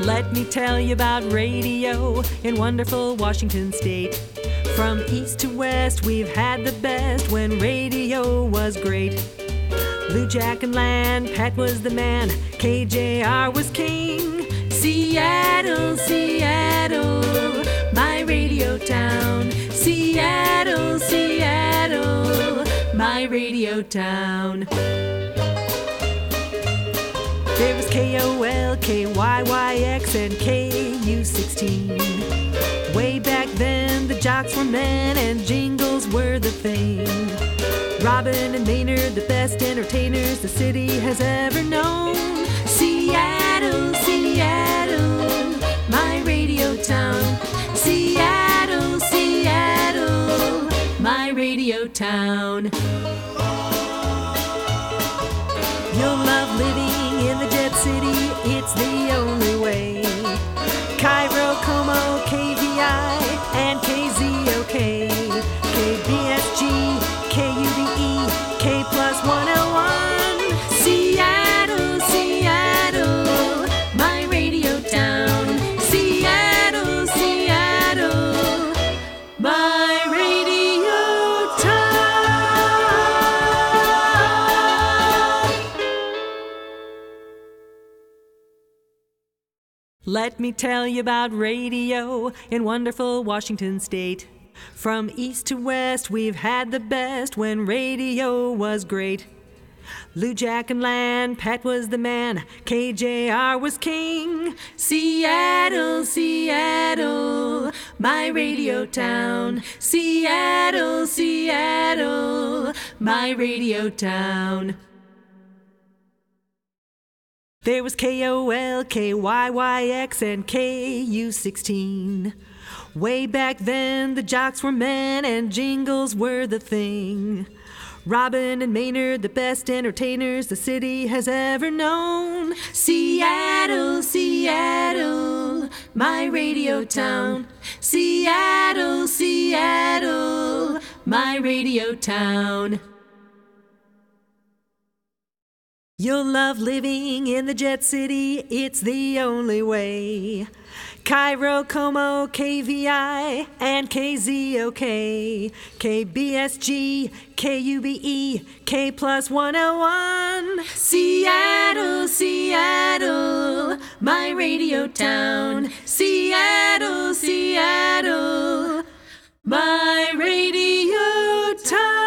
Let me tell you about radio in wonderful Washington State. From east to west, we've had the best when radio was great. Lou, Jack, and Lan, Pat was the man, KJR was king. Seattle, Seattle, my radio town. Seattle, Seattle, my radio town. There was KOL, KYYX, and KU16. Way back then, the jocks were men and jingles were the thing. Robin and Maynard, the best entertainers the city has ever known. Seattle, Seattle, my radio town. Seattle, Seattle, my radio town. You'll love living in the Jet City, it's the only way. Cairo, Como, KVI, and KZOK, KBSG, KUBE, K plus 101. Seattle, Seattle, my radio town. Seattle, Seattle, my radio town. Let me tell you about radio in wonderful Washington State. From east to west, we've had the best when radio was great. Lou, Jack, and Lan, Pat was the man, KJR was king. Seattle, Seattle, my radio town. Seattle, Seattle, my radio town. There was KOL, KYYX, and KU16. Way back then, the jocks were men and jingles were the thing. Robin and Maynard, the best entertainers the city has ever known. Seattle, Seattle, my radio town. Seattle, Seattle, my radio town. You'll love living in the Jet City, it's the only way. Cairo, Como, KVI, and KZOK, KBSG, KUBE, K plus 101. Seattle, Seattle, my radio town. Seattle, Seattle, my radio town.